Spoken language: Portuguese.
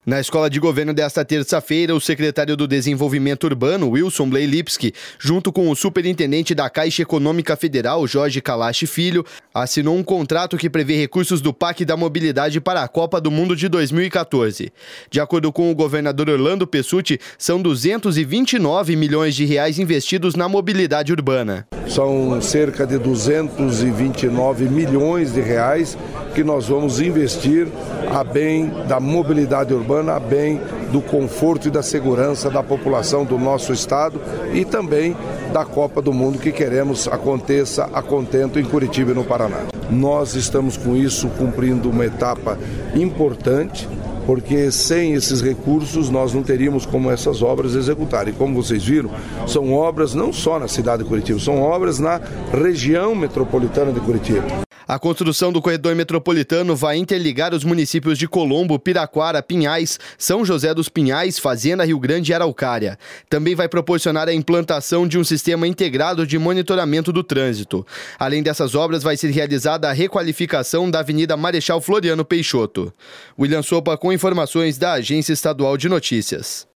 Na Escola de Governo desta terça-feira, o secretário do Desenvolvimento Urbano, Wilson Bleilipski, junto com o superintendente da Caixa Econômica Federal, Jorge Kalash Filho, assinou um contrato que prevê recursos do PAC da Mobilidade para a Copa do Mundo de 2014. De acordo com o governador Orlando Pessutti, são 229 milhões de reais investidos na mobilidade urbana. São cerca de 229 milhões de reais que nós vamos investir a bem da mobilidade urbana, a bem do conforto e da segurança da população do nosso estado e também da Copa do Mundo que queremos aconteça a contento em Curitiba e no Paraná. Nós estamos com isso cumprindo uma etapa importante, porque sem esses recursos nós não teríamos como essas obras executar. E como vocês viram, são obras não só na cidade de Curitiba, são obras na região metropolitana de Curitiba. A construção do corredor metropolitano vai interligar os municípios de Colombo, Piraquara, Pinhais, São José dos Pinhais, Fazenda, Rio Grande e Araucária. Também vai proporcionar a implantação de um sistema integrado de monitoramento do trânsito. Além dessas obras, vai ser realizada a requalificação da Avenida Marechal Floriano Peixoto. William Sopa com informações da Agência Estadual de Notícias.